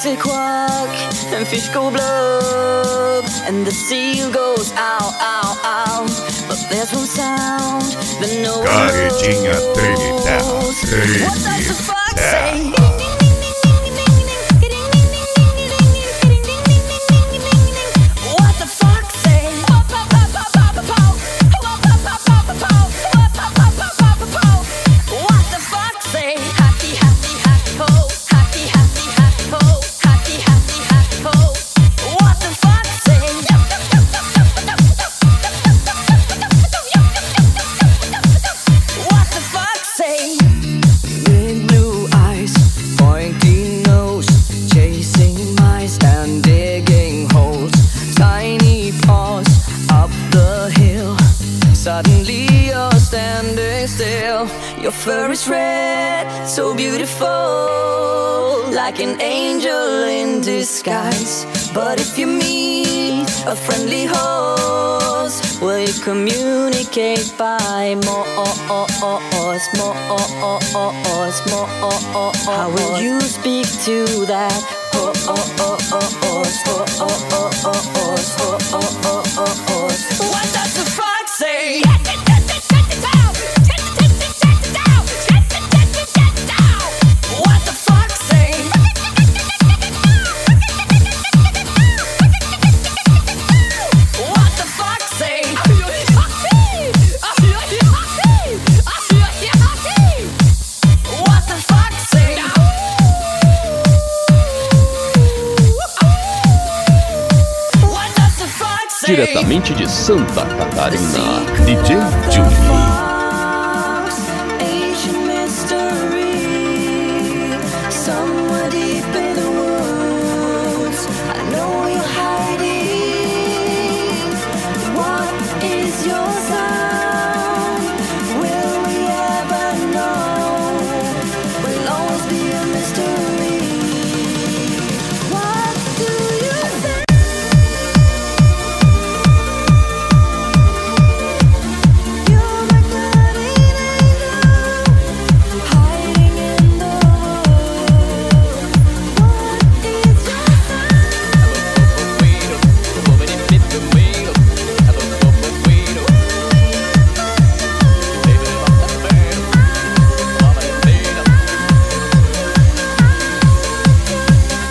say quack, and fish go blub, and the seal goes ow, ow, ow. But there's one sound that no one Carretinha tremida, knows. What does the fox say? What the fox say? What the fox say? Happy, happy, happy ho. Happy, happy, happy ho. Happy, happy, happy ho. What the fox say? What the fox say? Big blue eyes, pointy nose, chasing mice and digging holes. Tiny paws up the hill. Suddenly you're standing still. Your fur is red, so beautiful, like an angel in disguise. But if you meet a friendly horse, will you communicate by more? How will you speak to that horse? What does the fox say? What the fox say? What the fox say? What the fox say? What does the fox say? Diretamente de Santa Catarina, DJ Júnior.